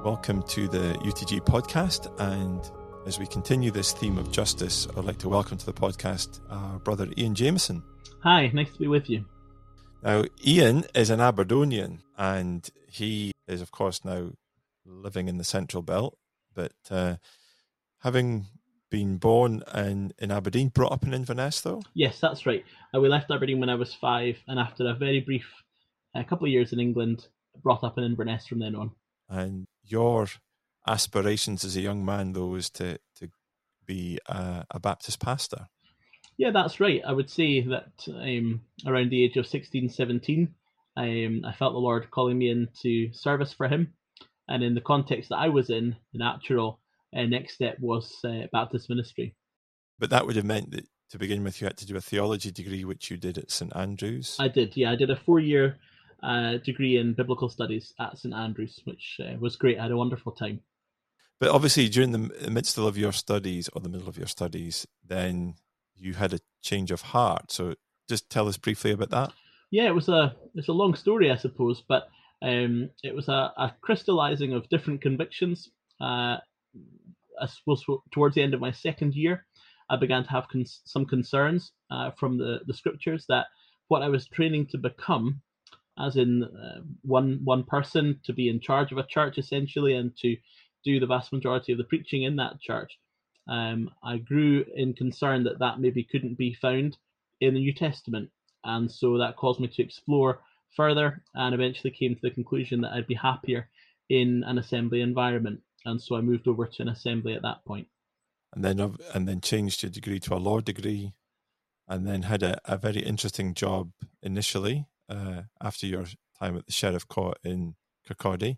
Welcome to the UTG podcast, and as we continue this theme of justice, I'd like to welcome to the podcast our brother Ian Jameson. Hi, nice to be with you. Now, Ian is an Aberdonian, and he is, of course, now living in the Central Belt, but having been born in Aberdeen, brought up in Inverness, though? Yes, that's right. We left Aberdeen when I was 5, and after a very brief couple of years in England, brought up in Inverness from then on. And your aspirations as a young man, though, was to be a Baptist pastor. Yeah, that's right. I would say that around the age of 16, 17, I felt the Lord calling me into service for him. And in the context that I was in, the natural next step was Baptist ministry. But that would have meant that to begin with, you had to do a theology degree, which you did at St Andrews. I did, yeah. I did a 4-year degree in biblical studies at St Andrews, which was great. I had a wonderful time. But obviously, during the midst of your studies, or the middle of your studies, then you had a change of heart. So just tell us briefly about that. Yeah, it's a long story, I suppose, but it was a crystallizing of different convictions. I suppose towards the end of my second year, I began to have some concerns from the scriptures that what I was training to become, as in one person to be in charge of a church essentially and to do the vast majority of the preaching in that church, I grew in concern that maybe couldn't be found in the New Testament. And so that caused me to explore further and eventually came to the conclusion that I'd be happier in an assembly environment. And so I moved over to an assembly at that point. And then changed your degree to a law degree, and then had a very interesting job initially after your time at the Sheriff Court in Kirkcaldy.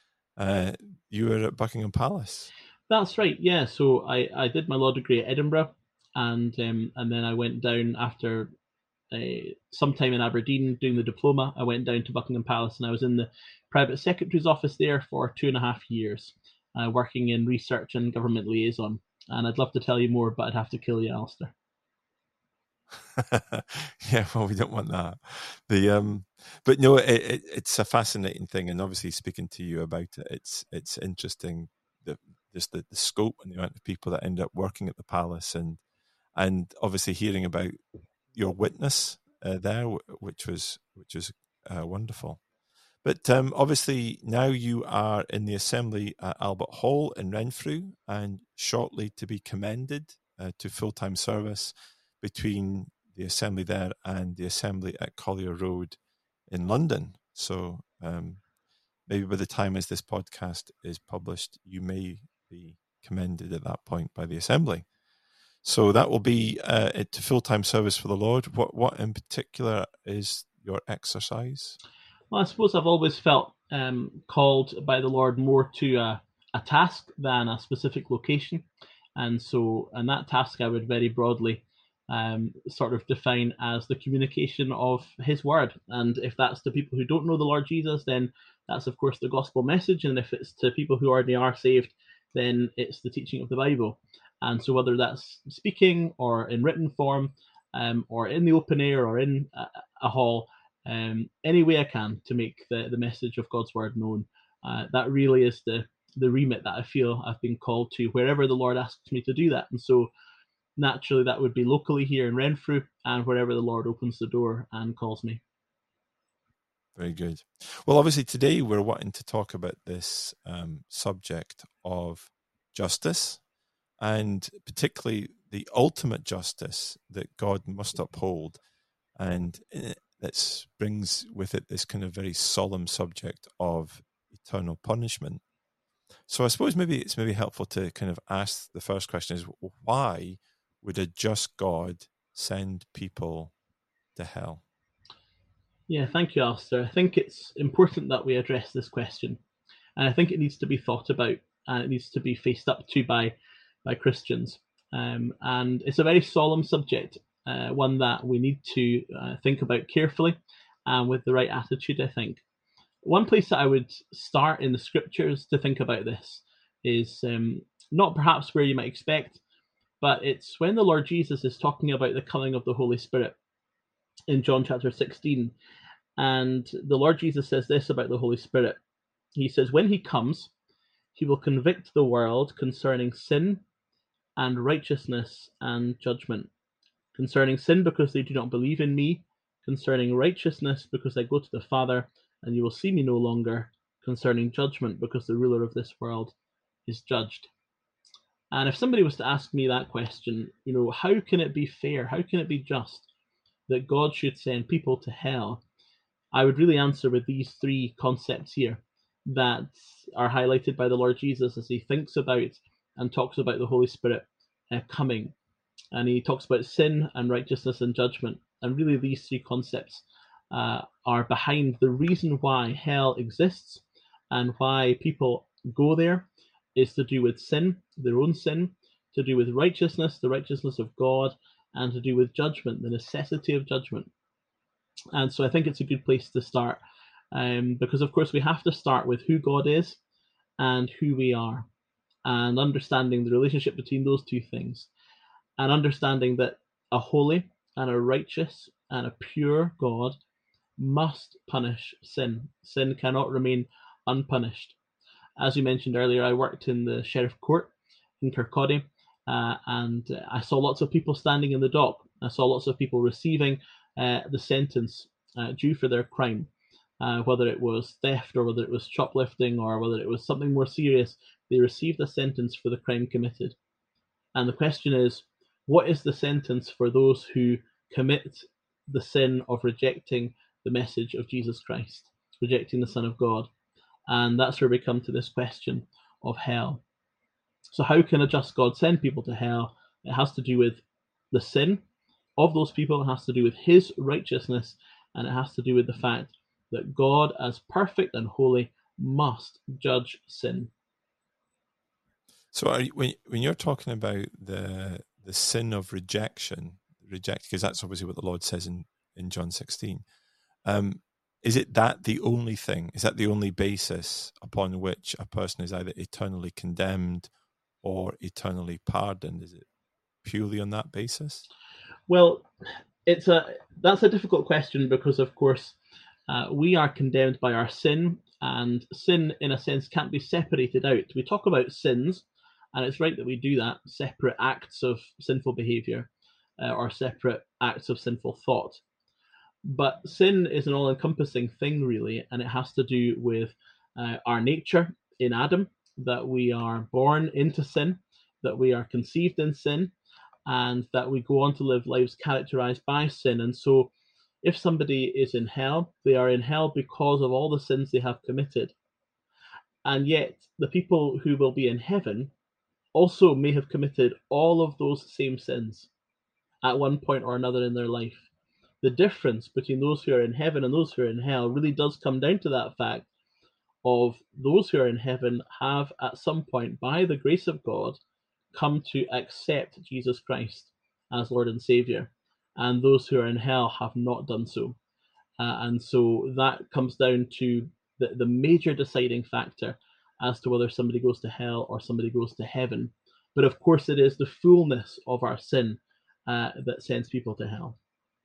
You were at Buckingham Palace. That's right, yeah. So I did my law degree at Edinburgh, and then I went down after some time in Aberdeen doing the diploma. I went down to Buckingham Palace, and I was in the private secretary's office there for 2.5 years, working in research and government liaison. And I'd love to tell you more, but I'd have to kill you, Alistair. Yeah, well, we don't want that. But no, it's a fascinating thing, and obviously speaking to you about it, it's interesting just the scope and the amount of people that end up working at the palace, and obviously hearing about your witness there, which was wonderful. But obviously now you are in the assembly at Albert Hall in Renfrew, and shortly to be commended to full-time service between the assembly there and the assembly at Collier Road in London. So maybe by the time as this podcast is published, you may be commended at that point by the assembly. So that will be to full-time service for the Lord. What in particular is your exercise? Well, I suppose I've always felt called by the Lord more to a task than a specific location. And that task I would very broadly sort of define as the communication of his word. And if that's to people who don't know the Lord Jesus, then that's, of course, the gospel message. And if it's to people who already are saved, then it's the teaching of the Bible. And so whether that's speaking or in written form or in the open air or in a hall, any way I can to make the message of God's word known. That really is the remit that I feel I've been called to, wherever the Lord asks me to do that. And so naturally that would be locally here in Renfrew and wherever the Lord opens the door and calls me. Very good. Well, obviously today we're wanting to talk about this subject of justice, and particularly the ultimate justice that God must uphold. And that brings with it this kind of very solemn subject of eternal punishment. So I suppose it's helpful to kind of ask the first question is, why would a just God send people to hell? Yeah, thank you, Alistair. I think it's important that we address this question. And I think it needs to be thought about, and it needs to be faced up to by Christians. And it's a very solemn subject, one that we need to think about carefully and with the right attitude, I think. One place that I would start in the scriptures to think about this is not perhaps where you might expect, but it's when the Lord Jesus is talking about the coming of the Holy Spirit in John chapter 16. And the Lord Jesus says this about the Holy Spirit. He says, when he comes, He will convict the world concerning sin and righteousness and judgment. Concerning sin, because they do not believe in me. Concerning righteousness, because I go to the Father, and you will see me no longer. Concerning judgment, because the ruler of this world is judged. And if somebody was to ask me that question, how can it be fair? How can it be just that God should send people to hell? I would really answer with these three concepts here that are highlighted by the Lord Jesus as he thinks about and talks about the Holy Spirit coming. And he talks about sin and righteousness and judgment. And really, these three concepts are behind the reason why hell exists and why people go there is to do with sin, their own sin, to do with righteousness, the righteousness of God, and to do with judgment, the necessity of judgment. And so I think it's a good place to start because, of course, we have to start with who God is and who we are, and understanding the relationship between those two things, and understanding that a holy and a righteous and a pure God must punish sin. Sin cannot remain unpunished. As you mentioned earlier, I worked in the Sheriff Court in Kirkcaldy, and I saw lots of people standing in the dock. I saw lots of people receiving the sentence due for their crime, whether it was theft or whether it was shoplifting or whether it was something more serious. They received a sentence for the crime committed. And the question is, what is the sentence for those who commit the sin of rejecting the message of Jesus Christ, rejecting the Son of God? And that's where we come to this question of hell. So how can a just God send people to hell? It has to do with the sin of those people. It has to do with his righteousness. And it has to do with the fact that God, as perfect and holy, must judge sin. So when you're talking about the sin of rejection, because that's obviously what the Lord says in John 16, is it that the only thing? Is that the only basis upon which a person is either eternally condemned or eternally pardoned? Is it purely on that basis? Well, that's a difficult question because, of course, we are condemned by our sin, and sin, in a sense, can't be separated out. We talk about sins, and it's right that we do that, separate acts of sinful behavior or separate acts of sinful thought. But sin is an all-encompassing thing, really, and it has to do with our nature in Adam, that we are born into sin, that we are conceived in sin, and that we go on to live lives characterized by sin. And so if somebody is in hell, they are in hell because of all the sins they have committed. And yet the people who will be in heaven also may have committed all of those same sins at one point or another in their life. The difference between those who are in heaven and those who are in hell really does come down to that fact of those who are in heaven have at some point, by the grace of God, come to accept Jesus Christ as Lord and Savior, and those who are in hell have not done so. And so that comes down to the major deciding factor as to whether somebody goes to hell or somebody goes to heaven. But of course, it is the fullness of our sin that sends people to hell.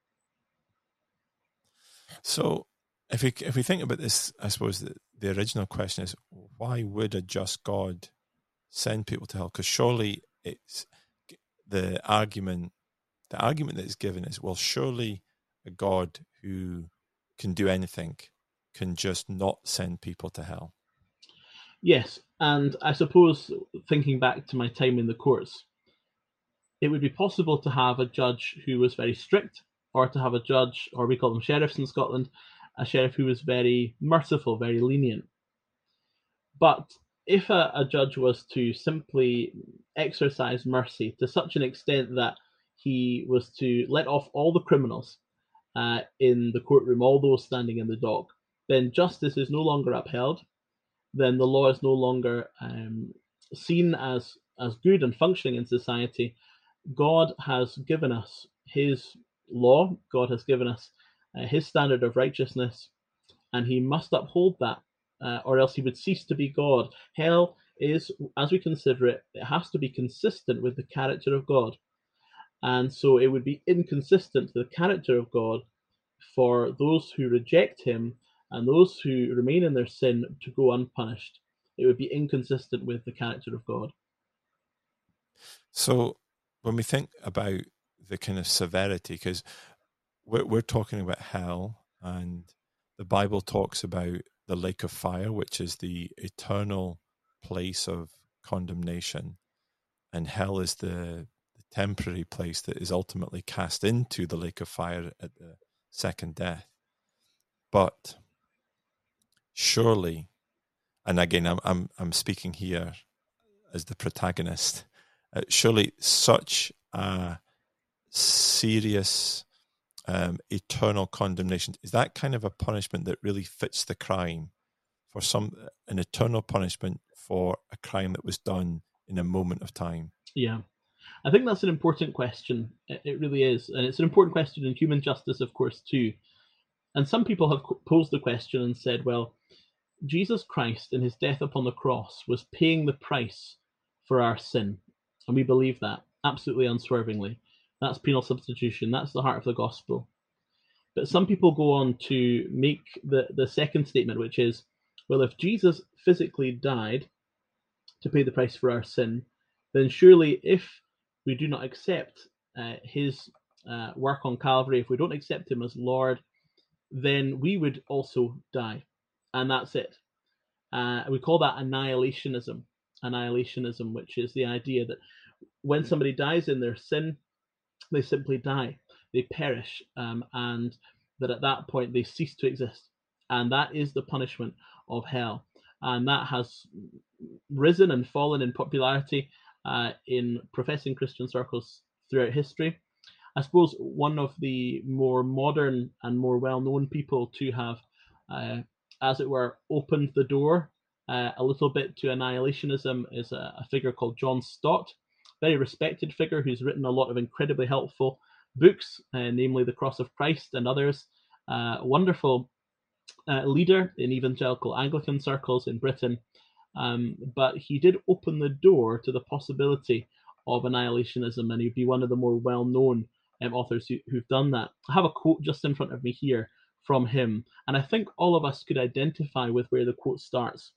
So if we think about this, I suppose the original question is, why would a just God send people to hell? Because surely it's the argument that is given is, well, surely a God who can do anything can just not send people to hell. Yes, and I suppose thinking back to my time in the courts, it would be possible to have a judge who was very strict, or to have a judge, or we call them sheriffs in Scotland, a sheriff who was very merciful, very lenient. But if a judge was to simply exercise mercy to such an extent that he was to let off all the criminals in the courtroom, all those standing in the dock, then justice is no longer upheld. Then the law is no longer seen as good and functioning in society. God has given us his law. God has given us his standard of righteousness, and he must uphold that, or else he would cease to be God. Hell is, as we consider it, it has to be consistent with the character of God. And so it would be inconsistent to the character of God for those who reject him and those who remain in their sin to go unpunished. It would be inconsistent with the character of God. So when we think about the kind of severity, because we're talking about hell, and the Bible talks about the lake of fire, which is the eternal place of condemnation, and hell is the temporary place that is ultimately cast into the lake of fire at the second death. But surely, and again, I'm speaking here as the protagonist, surely such a serious eternal condemnation, is that kind of a punishment that really fits the crime, for an eternal punishment for a crime that was done in a moment of time? Yeah. I think that's an important question. It really is. And it's an important question in human justice, of course, too. And some people have posed the question and said, well, Jesus Christ in his death upon the cross was paying the price for our sin. And we believe that absolutely unswervingly. That's penal substitution. That's the heart of the gospel. But some people go on to make the second statement, which is, well, if Jesus physically died to pay the price for our sin, then surely if we do not accept his work on Calvary, if we don't accept him as Lord, then we would also die. And that's it. We call that annihilationism. Annihilationism, which is the idea that when somebody dies in their sin, they simply die. They perish, and that at that point they cease to exist. And that is the punishment of hell. And that has risen and fallen in popularity in professing Christian circles throughout history. I suppose one of the more modern and more well-known people to have, as it were, opened the door a little bit to annihilationism is a figure called John Stott, very respected figure who's written a lot of incredibly helpful books, namely The Cross of Christ and others. Wonderful leader in evangelical Anglican circles in Britain. But he did open the door to the possibility of annihilationism, and he'd be one of the more well-known authors who've done that. I have a quote just in front of me here from him, and I think all of us could identify with where the quote starts.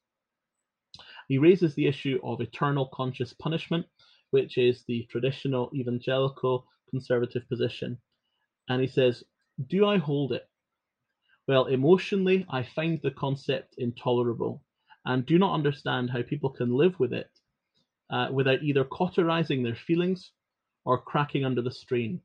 He raises the issue of eternal conscious punishment, which is the traditional evangelical conservative position. And he says, "Do I hold it? Well, emotionally, I find the concept intolerable and do not understand how people can live with it without either cauterizing their feelings or cracking under the strain.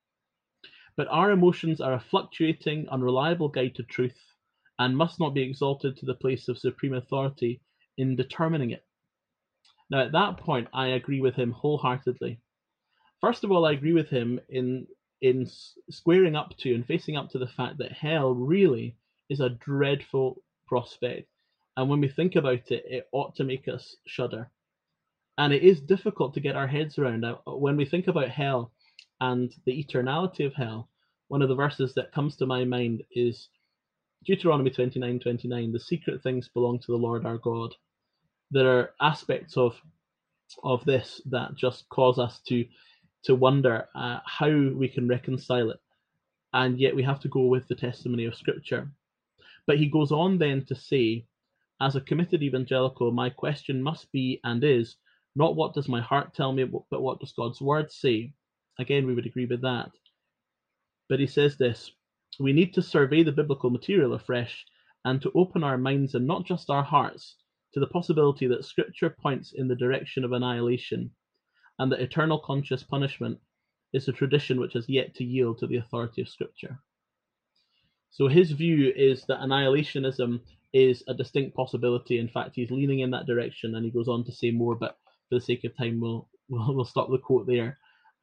But our emotions are a fluctuating, unreliable guide to truth and must not be exalted to the place of supreme authority in determining it." Now, at that point, I agree with him wholeheartedly. First of all, I agree with him in squaring up to and facing up to the fact that hell really is a dreadful prospect. And when we think about it, it ought to make us shudder. And it is difficult to get our heads around. When we think about hell and the eternality of hell, one of the verses that comes to my mind is Deuteronomy 29:29. The secret things belong to the Lord our God. There are aspects of this that just cause us to wonder how we can reconcile it, and yet we have to go with the testimony of Scripture. But he goes on then to say, as a committed evangelical, my question must be and is not what does my heart tell me, but what does God's word say? Again, we would agree with that. But he says this: we need to survey the biblical material afresh and to open our minds and not just our hearts to the possibility that Scripture points in the direction of annihilation, and that eternal conscious punishment is a tradition which has yet to yield to the authority of Scripture. So his view is that annihilationism is a distinct possibility. In fact, he's leaning in that direction, and he goes on to say more, but for the sake of time, we'll stop the quote there.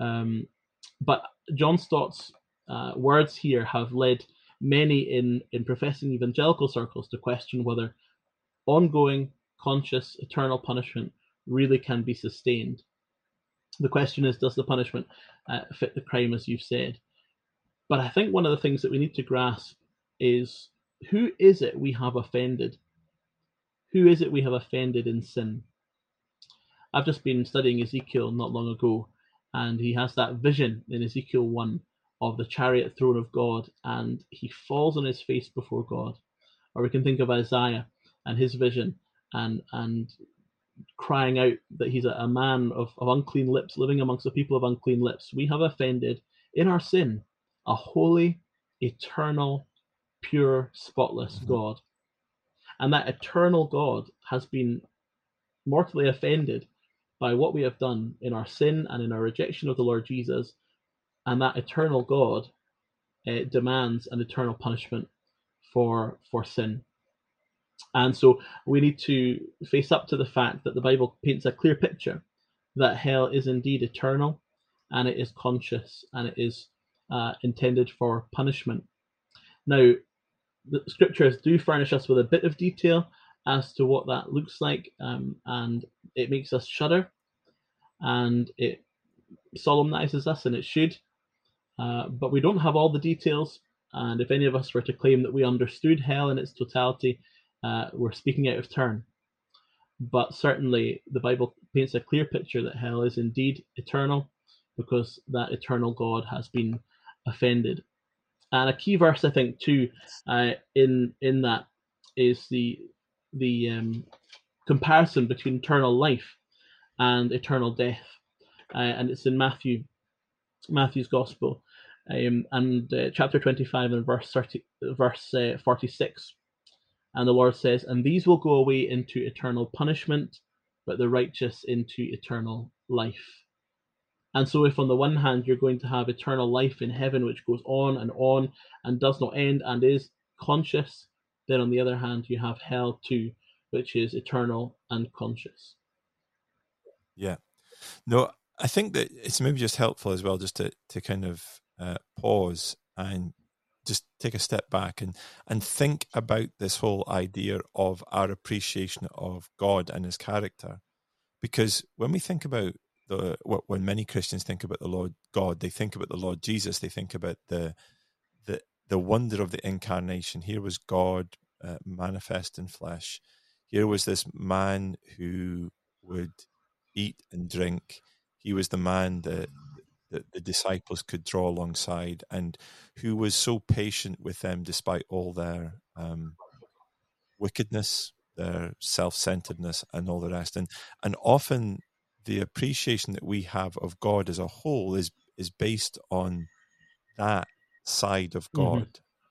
But John Stott's words here have led many in professing evangelical circles to question whether ongoing, conscious, eternal punishment really can be sustained. The question is, does the punishment fit the crime, as you've said? But I think one of the things that we need to grasp is, who is it we have offended? Who is it we have offended in sin? I've just been studying Ezekiel not long ago, and he has that vision in Ezekiel 1 of the chariot throne of God, and he falls on his face before God. Or we can think of Isaiah and his vision and crying out that he's a man of unclean lips, living amongst the people of unclean lips. We have offended in our sin a holy, eternal, pure, spotless God. And that eternal God has been mortally offended by what we have done in our sin and in our rejection of the Lord Jesus. And that eternal God demands an eternal punishment for sin. And so we need to face up to the fact that the Bible paints a clear picture that hell is indeed eternal, and it is conscious, and it is intended for punishment. Now, the scriptures do furnish us with a bit of detail as to what that looks like, and it makes us shudder, and it solemnizes us, and it should. But we don't have all the details, and if any of us were to claim that we understood hell in its totality, we're speaking out of turn. But certainly the Bible paints a clear picture that hell is indeed eternal, because that eternal God has been offended. And a key verse, I think, too, in that is the comparison between eternal life and eternal death, and it's in Matthew's Gospel, and chapter 25 and verse 46. And the Lord says, "And these will go away into eternal punishment, but the righteous into eternal life." And so if on the one hand you're going to have eternal life in heaven, which goes on and does not end and is conscious, then on the other hand you have hell too, which is eternal and conscious. Yeah. No, I think that it's maybe just helpful as well just to kind of pause and just take a step back and think about this whole idea of our appreciation of God and his character. Because when we think about when many Christians think about the Lord God, they think about the Lord Jesus, they think about the wonder of the incarnation. Here was God manifest in flesh. Here was this man who would eat and drink. He was the man that the disciples could draw alongside, and who was so patient with them despite all their wickedness, their self-centeredness, and all the rest. And often the appreciation that we have of God as a whole is based on that side of God,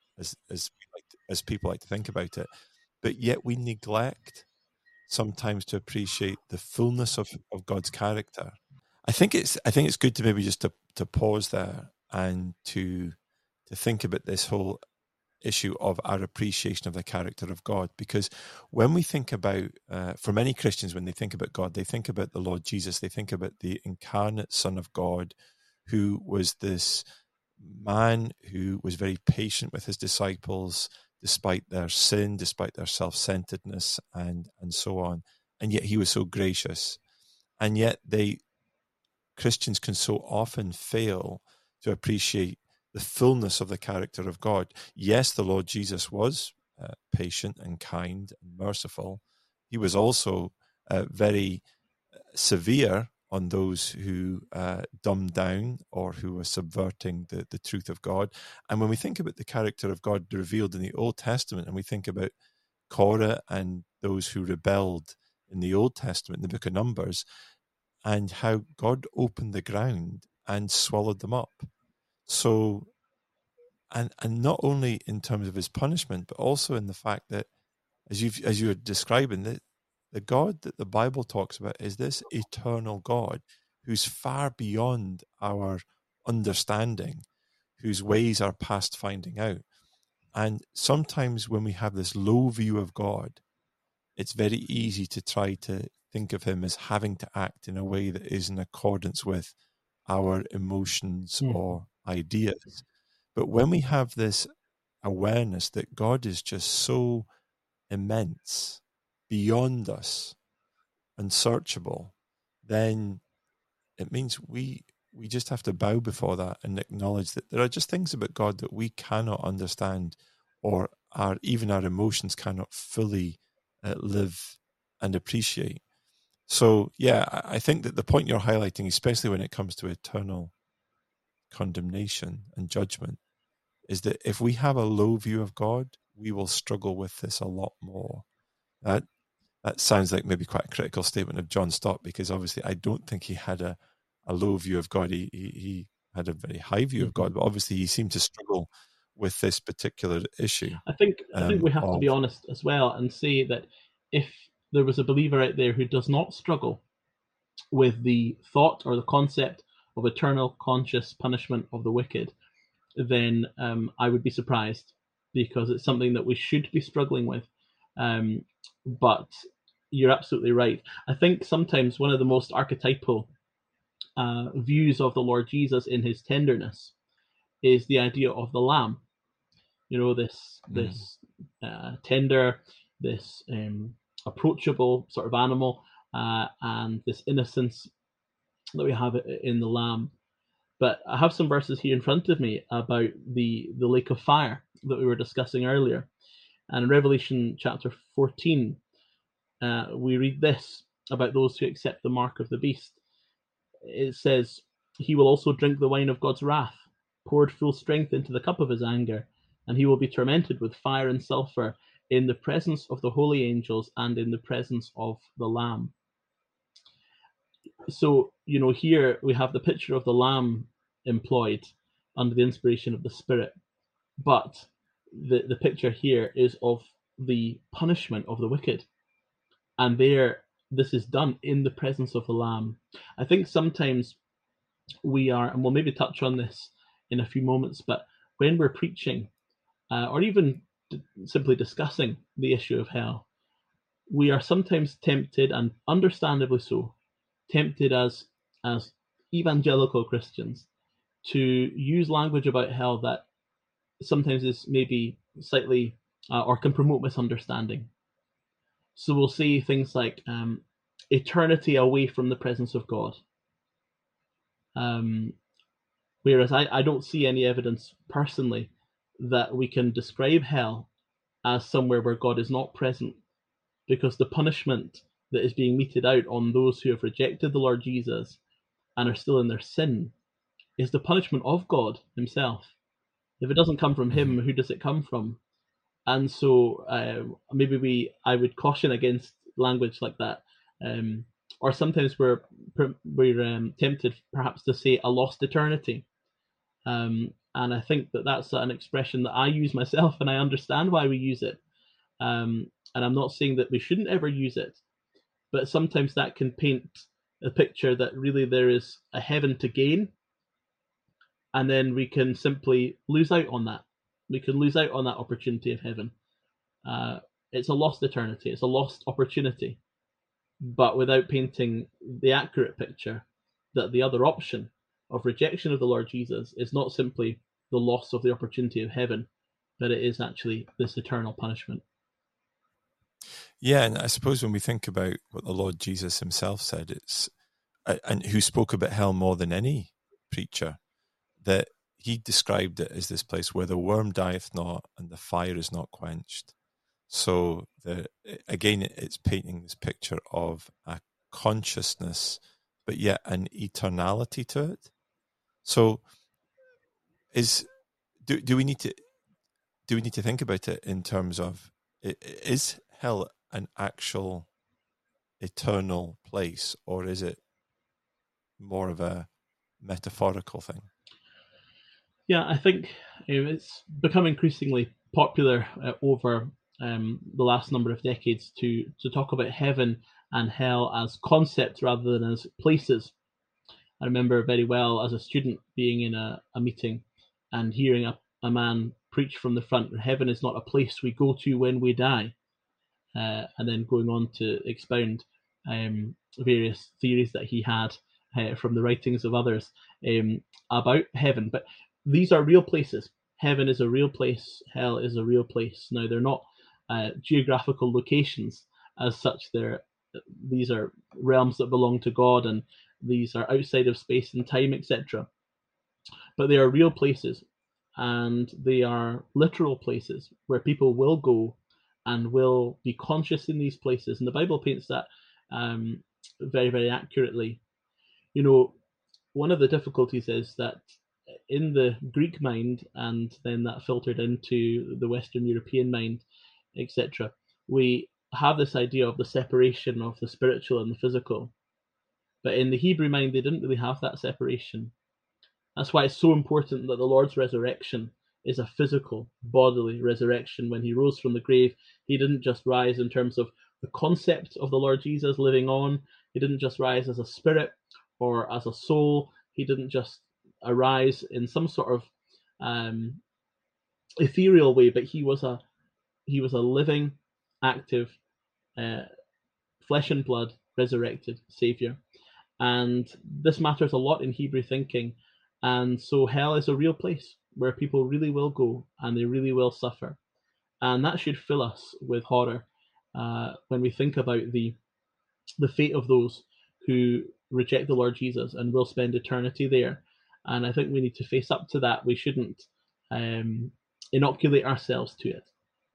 as people like to think about it. But yet we neglect sometimes to appreciate the fullness of God's character. I think it's good to maybe just to pause there and to think about this whole issue of our appreciation of the character of God. Because when we think about, for many Christians, when they think about God, they think about the Lord Jesus, they think about the incarnate Son of God, who was this man who was very patient with his disciples, despite their sin, despite their self-centeredness, and so on. And yet he was so gracious. And yet Christians can so often fail to appreciate the fullness of the character of God. Yes, the Lord Jesus was patient and kind and merciful. He was also very severe on those who dumbed down or who were subverting the truth of God. And when we think about the character of God revealed in the Old Testament, and we think about Korah and those who rebelled in the Old Testament, in the book of Numbers, and how God opened the ground and swallowed them up. So, and not only in terms of his punishment, but also in the fact that, as you were describing, that the God that the Bible talks about is this eternal God who's far beyond our understanding, whose ways are past finding out. And sometimes when we have this low view of God, it's very easy to try to think of him as having to act in a way that is in accordance with our emotions or ideas. But when we have this awareness that God is just so immense, beyond us, unsearchable, then it means we just have to bow before that and acknowledge that there are just things about God that we cannot understand, or even our emotions cannot fully live and appreciate. So, yeah, I think that the point you're highlighting, especially when it comes to eternal condemnation and judgment, is that if we have a low view of God, we will struggle with this a lot more. That that sounds like maybe quite a critical statement of John Stott, because obviously I don't think he had a low view of God. He had a very high view of God, but obviously he seemed to struggle with this particular issue. I think we have to be honest as well and say that if there was a believer out there who does not struggle with the thought or the concept of eternal conscious punishment of the wicked, then I would be surprised, because it's something that we should be struggling with. But you're absolutely right. I think sometimes one of the most archetypal views of the Lord Jesus in his tenderness is the idea of the lamb. You know, this tender, this approachable sort of animal, and this innocence that we have in the lamb. But I have some verses here in front of me about the lake of fire that we were discussing earlier. And in Revelation chapter 14, we read this about those who accept the mark of the beast. It says, "He will also drink the wine of God's wrath, poured full strength into the cup of his anger, and he will be tormented with fire and sulfur in the presence of the holy angels and in the presence of the Lamb." So, you know, here we have the picture of the Lamb employed under the inspiration of the Spirit, but the picture here is of the punishment of the wicked, and there this is done in the presence of the Lamb. I think sometimes we are, and we'll maybe touch on this in a few moments, but when we're preaching or even simply discussing the issue of hell, we are sometimes tempted, and understandably so, tempted as evangelical Christians to use language about hell that sometimes is maybe slightly or can promote misunderstanding. So we'll say things like eternity away from the presence of God. Whereas I don't see any evidence personally that we can describe hell as somewhere where God is not present, because the punishment that is being meted out on those who have rejected the Lord Jesus and are still in their sin is the punishment of God himself. If it doesn't come from him, who does it come from? And so maybe I would caution against language like that. Or sometimes we're tempted perhaps to say a lost eternity. And I think that that's an expression that I use myself, and I understand why we use it. And I'm not saying that we shouldn't ever use it, but sometimes that can paint a picture that really there is a heaven to gain, and then we can simply lose out on that. We can lose out on that opportunity of heaven. It's a lost eternity. It's a lost opportunity, but without painting the accurate picture that the other option of rejection of the Lord Jesus is not simply the loss of the opportunity of heaven, but it is actually this eternal punishment. Yeah, and I suppose when we think about what the Lord Jesus himself said, it's and who spoke about hell more than any preacher, that he described it as this place where the worm dieth not and the fire is not quenched. So again, it's painting this picture of a consciousness, but yet an eternality to it. So do we need to think about it in terms of, is hell an actual eternal place, or is it more of a metaphorical thing? Yeah, I think it's become increasingly popular over the last number of decades to talk about heaven and hell as concepts rather than as places. I remember very well as a student being in a meeting and hearing a man preach from the front, "Heaven is not a place we go to when we die," and then going on to expound various theories that he had from the writings of others about heaven. But these are real places. Heaven is a real place. Hell is a real place. Now, they're not geographical locations as such. These are realms that belong to God, and these are outside of space and time, etc. But they are real places, and they are literal places where people will go and will be conscious in these places. And the Bible paints that very, very accurately. You know, one of the difficulties is that in the Greek mind, and then that filtered into the Western European mind, etc., we have this idea of the separation of the spiritual and the physical. But in the Hebrew mind, they didn't really have that separation. That's why it's so important that the Lord's resurrection is a physical, bodily resurrection. When he rose from the grave, he didn't just rise in terms of the concept of the Lord Jesus living on. He didn't just rise as a spirit or as a soul. He didn't just arise in some sort of ethereal way, but he was a living, active, flesh and blood, resurrected Savior. And this matters a lot in Hebrew thinking. And so hell is a real place where people really will go and they really will suffer. And that should fill us with horror when we think about the fate of those who reject the Lord Jesus and will spend eternity there. And I think we need to face up to that. We shouldn't inoculate ourselves to it.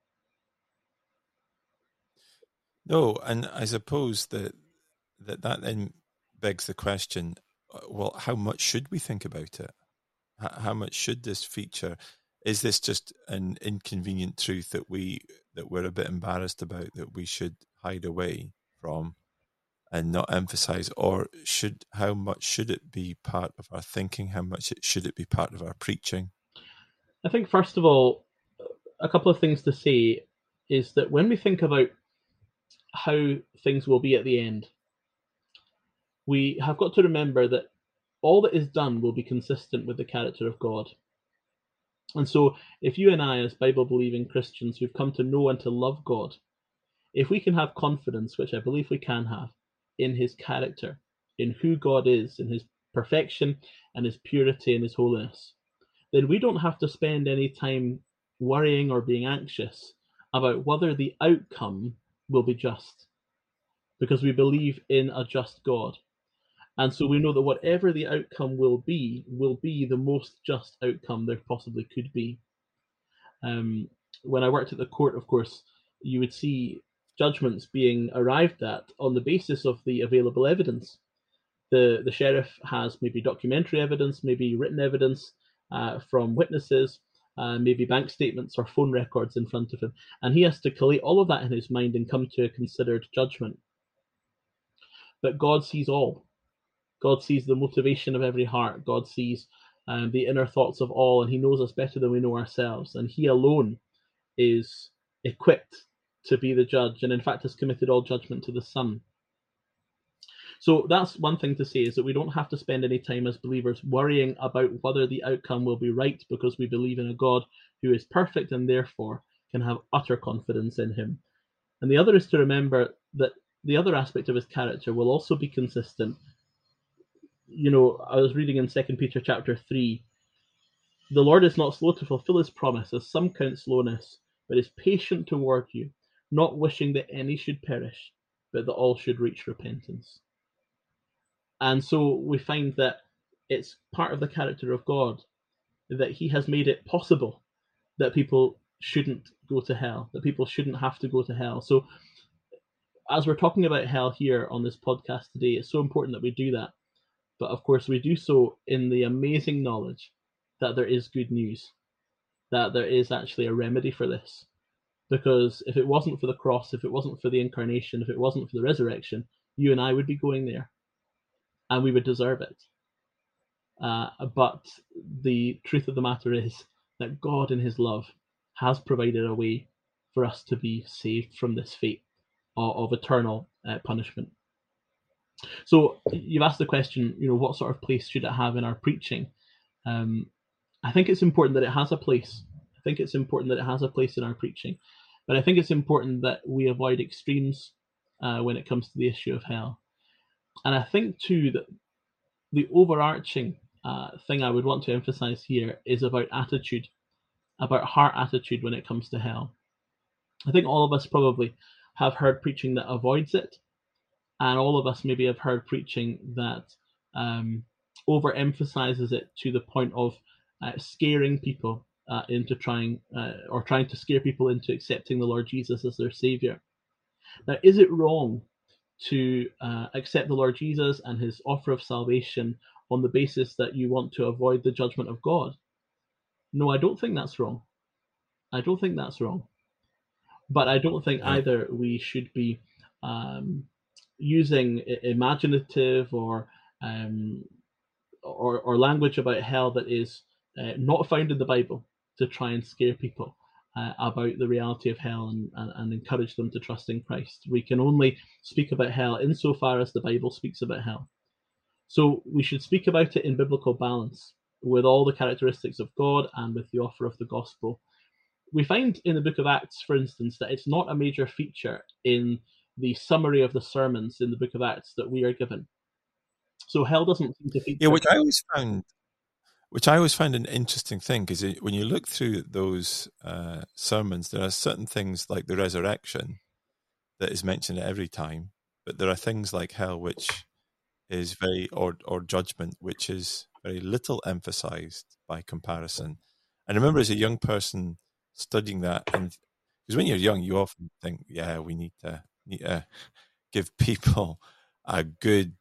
No, and I suppose that then begs the question, well, how much should we think about it? How much should this feature? Is this just an inconvenient truth that we're a bit embarrassed about, that we should hide away from and not emphasize, or how much should it be part of our thinking? How much should it be part of our preaching? I think, first of all, a couple of things to say is that when we think about how things will be at the end, we have got to remember that all that is done will be consistent with the character of God. And so if you and I, as Bible-believing Christians who've come to know and to love God, if we can have confidence, which I believe we can have, in his character, in who God is, in his perfection and his purity and his holiness, then we don't have to spend any time worrying or being anxious about whether the outcome will be just, because we believe in a just God. And so we know that whatever the outcome will be the most just outcome there possibly could be. When I worked at the court, of course, you would see judgments being arrived at on the basis of the available evidence. The sheriff has maybe documentary evidence, maybe written evidence from witnesses, maybe bank statements or phone records in front of him. And he has to collate all of that in his mind and come to a considered judgment. But God sees all. God sees the motivation of every heart. God sees the inner thoughts of all, and he knows us better than we know ourselves. And he alone is equipped to be the judge, and in fact has committed all judgment to the Son. So that's one thing to say, is that we don't have to spend any time as believers worrying about whether the outcome will be right, because we believe in a God who is perfect and therefore can have utter confidence in him. And the other is to remember that the other aspect of his character will also be consistent. You know, I was reading in 2 Peter chapter 3, the Lord is not slow to fulfill his promise, as some count slowness, but is patient toward you, not wishing that any should perish, but that all should reach repentance. And so we find that it's part of the character of God that he has made it possible that people shouldn't go to hell, that people shouldn't have to go to hell. So as we're talking about hell here on this podcast today, it's so important that we do that. But of course, we do so in the amazing knowledge that there is good news, that there is actually a remedy for this. Because if it wasn't for the cross, if it wasn't for the incarnation, if it wasn't for the resurrection, you and I would be going there, and we would deserve it. But the truth of the matter is that God in his love has provided a way for us to be saved from this fate of eternal punishment. So you've asked the question, you know, what sort of place should it have in our preaching? I think it's important that it has a place. I think it's important that it has a place in our preaching. But I think it's important that we avoid extremes when it comes to the issue of hell. And I think, too, that the overarching thing I would want to emphasize here is about attitude, about heart attitude when it comes to hell. I think all of us probably have heard preaching that avoids it, and all of us maybe have heard preaching that overemphasizes it to the point of scaring people into trying to scare people into accepting the Lord Jesus as their Savior. Now, is it wrong to accept the Lord Jesus and his offer of salvation on the basis that you want to avoid the judgment of God? No, I don't think that's wrong. I don't think that's wrong. But I don't think No. either we should be using imaginative um, or language about hell that is not found in the Bible to try and scare people about the reality of hell and encourage them to trust in Christ. We can only speak about hell insofar as the Bible speaks about hell. So we should speak about it in biblical balance with all the characteristics of God and with the offer of the gospel. We find in the book of Acts, for instance, that it's not a major feature in the summary of the sermons in the book of Acts that we are given. So hell doesn't seem to Yeah, feature. which I always found an interesting thing, because when you look through those sermons, there are certain things like the resurrection that is mentioned at every time, but there are things like hell, which is or judgment, which is very little emphasized by comparison. And I remember as a young person studying that, and because when you're young, you often think, yeah, we need to give people a good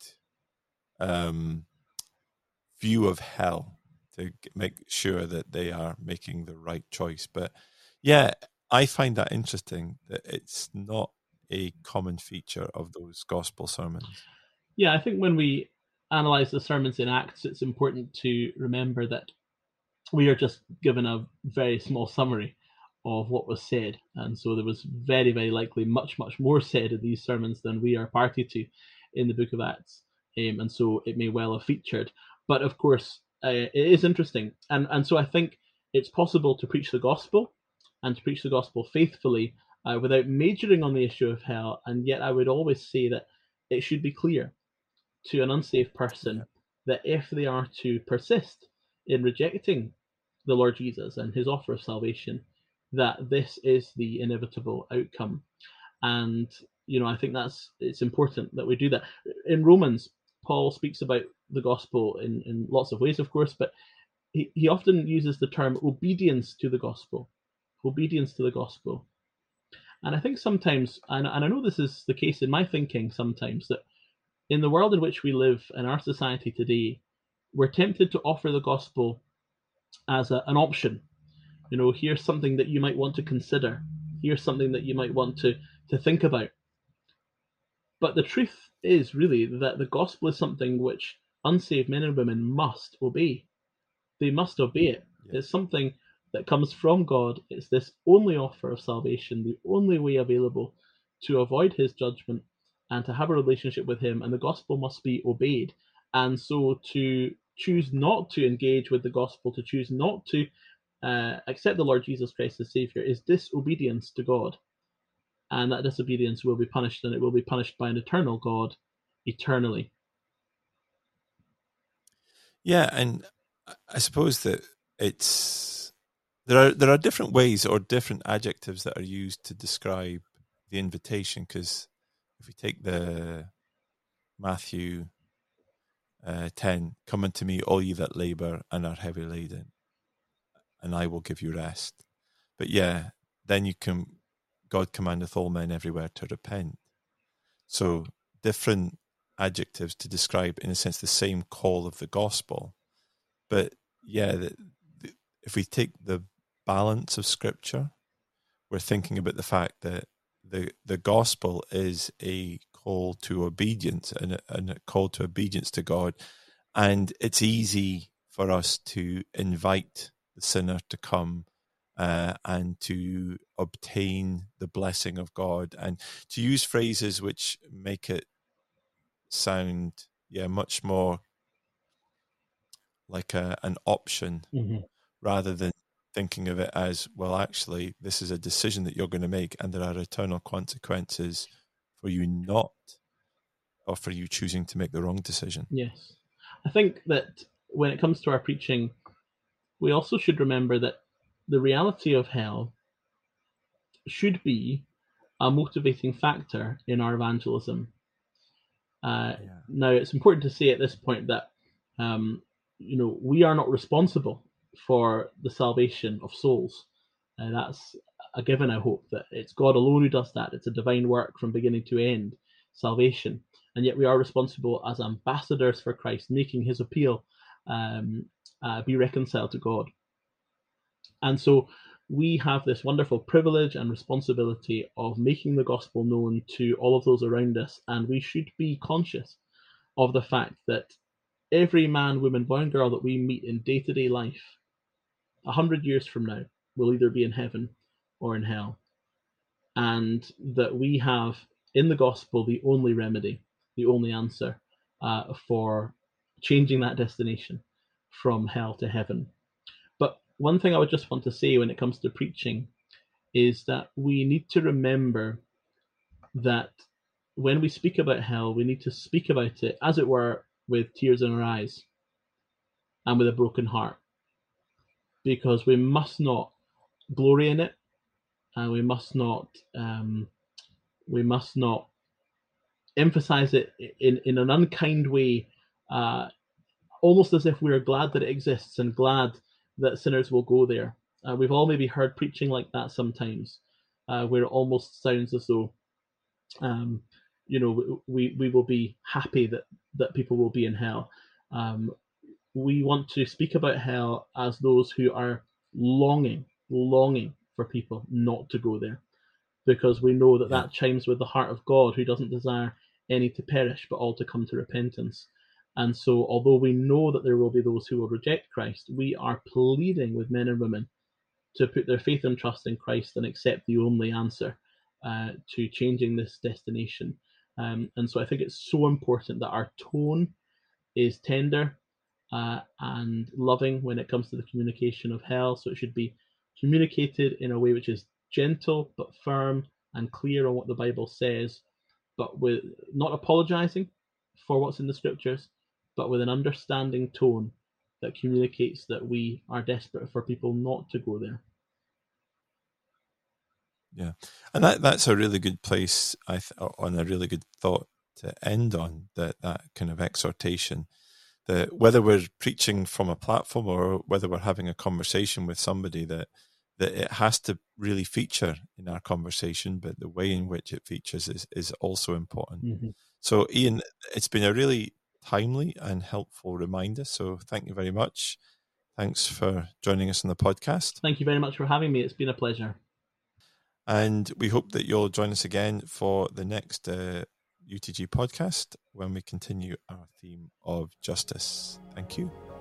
view of hell to make sure that they are making the right choice. But yeah, I find that interesting that it's not a common feature of those gospel sermons. Yeah, I think when we analyze the sermons in Acts, it's important to remember that we are just given a very small summary of what was said. And so there was very, very likely much, much more said in these sermons than we are party to in the book of Acts. And so it may well have featured. But of course, it is interesting. And so I think it's possible to preach the gospel and to preach the gospel faithfully without majoring on the issue of hell. And yet I would always say that it should be clear to an unsaved Yeah. person that if they are to persist in rejecting the Lord Jesus and his offer of salvation, that this is the inevitable outcome. And I think it's important that we do that. In Romans, Paul speaks about the gospel in lots of ways, of course, but he often uses the term obedience to the gospel. Obedience to the gospel. And I think sometimes, and I know this is the case in my thinking sometimes, that in the world in which we live in our society today, we're tempted to offer the gospel as an option. Here's something that you might want to consider. Here's something that you might want to think about. But the truth is really that the gospel is something which unsaved men and women must obey. They must obey it. Yeah. It's something that comes from God. It's this only offer of salvation, the only way available to avoid his judgment and to have a relationship with him. And the gospel must be obeyed. And so to choose not to engage with the gospel, to choose not to accept the Lord Jesus Christ as Savior, is disobedience to God. And that disobedience will be punished, and it will be punished by an eternal God eternally. Yeah, and I suppose that there are different ways or different adjectives that are used to describe the invitation. Because if we take the Matthew 10, come unto me, all ye that labor and are heavy laden, and I will give you rest. But yeah, then God commandeth all men everywhere to repent. So different adjectives to describe, in a sense, the same call of the gospel. But yeah, if we take the balance of Scripture, we're thinking about the fact that the gospel is a call to obedience and a call to obedience to God. And it's easy for us to invite the sinner to come and to obtain the blessing of God, and to use phrases which make it sound, much more like an option, rather than thinking of it as, well, actually, this is a decision that you're going to make, and there are eternal consequences for you not, or for you choosing to make the wrong decision. Yes. I think that when it comes to our preaching, we also should remember that the reality of hell should be a motivating factor in our evangelism. Now, it's important to say at this point that we are not responsible for the salvation of souls. That's a given. I hope that it's God alone who does that. It's a divine work from beginning to end, salvation, and yet we are responsible as ambassadors for Christ, making His appeal, be reconciled to God. And so we have this wonderful privilege and responsibility of making the gospel known to all of those around us, and we should be conscious of the fact that every man, woman, boy, and girl that we meet in day-to-day life 100 years from now will either be in heaven or in hell, and that we have in the gospel the only remedy, the only answer for changing that destination from hell to heaven. But one thing I would just want to say when it comes to preaching is that we need to remember that when we speak about hell, we need to speak about it, as it were, with tears in our eyes and with a broken heart, because we must not glory in it, and we must not emphasize it in an unkind way, almost as if we're glad that it exists and glad that sinners will go there. We've all maybe heard preaching like that sometimes, where it almost sounds as though we will be happy that people will be in hell. We want to speak about hell as those who are longing for people not to go there, because we know that that chimes with the heart of God, who doesn't desire any to perish, but all to come to repentance. And so, although we know that there will be those who will reject Christ, we are pleading with men and women to put their faith and trust in Christ and accept the only answer to changing this destination. And so I think it's so important that our tone is tender and loving when it comes to the communication of hell. So it should be communicated in a way which is gentle but firm and clear on what the Bible says, but with not apologizing for what's in the scriptures, but with an understanding tone that communicates that we are desperate for people not to go there. Yeah, and that's a really good place, on a really good thought to end on, that kind of exhortation, that whether we're preaching from a platform or whether we're having a conversation with somebody, that it has to really feature in our conversation, but the way in which it features is also important. Mm-hmm. So, Ian, it's been a really timely and helpful reminder, so thank you very much. Thanks for joining us on the podcast. Thank you very much for having me. It's been a pleasure. And we hope that you'll join us again for the next UTG podcast when we continue our theme of justice. Thank you.